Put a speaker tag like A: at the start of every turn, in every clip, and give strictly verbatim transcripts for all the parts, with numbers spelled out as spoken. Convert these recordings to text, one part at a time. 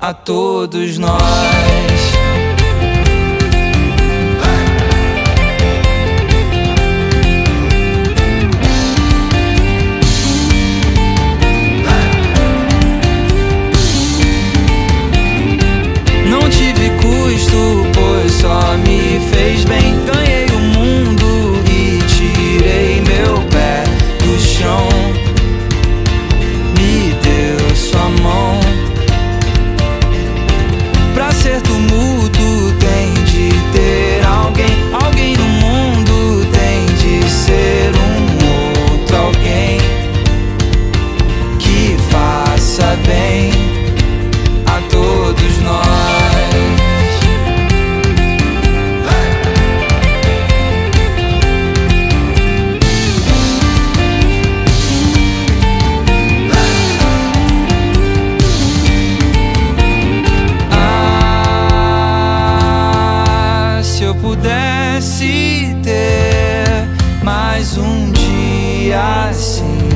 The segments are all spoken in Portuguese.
A: a todos nós. Não tive custo, pois só me fez bem. Ganhei o mundo e tirei meu pé do chão. Me deu sua mão. Pra ser tumulto tem de ter alguém. Alguém no mundo tem de ser um outro alguém que faça bem a todos nós. Se eu pudesse ter mais um dia assim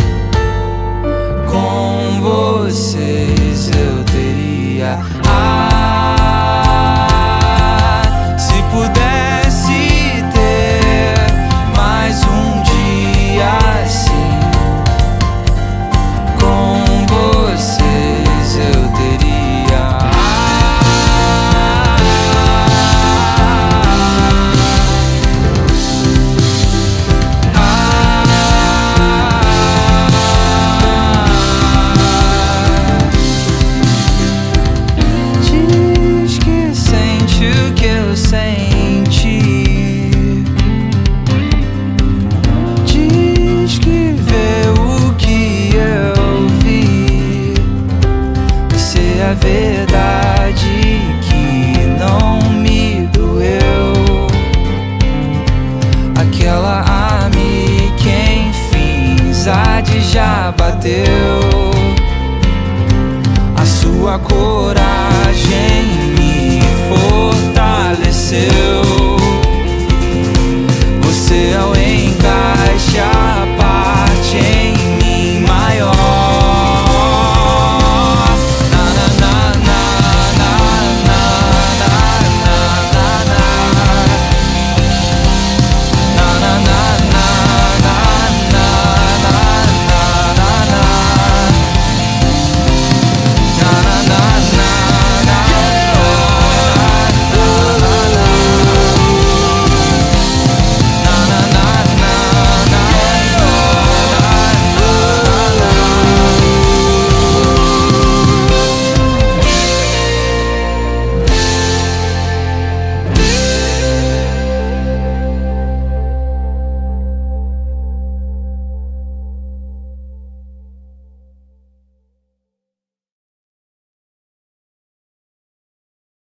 A: com vocês, eu teria. Ah, se pudesse ter mais um dia assim com vocês, eu teria. A verdade que não me doeu, aquela ame que enfim Zade já bateu. A sua coragem me fortaleceu.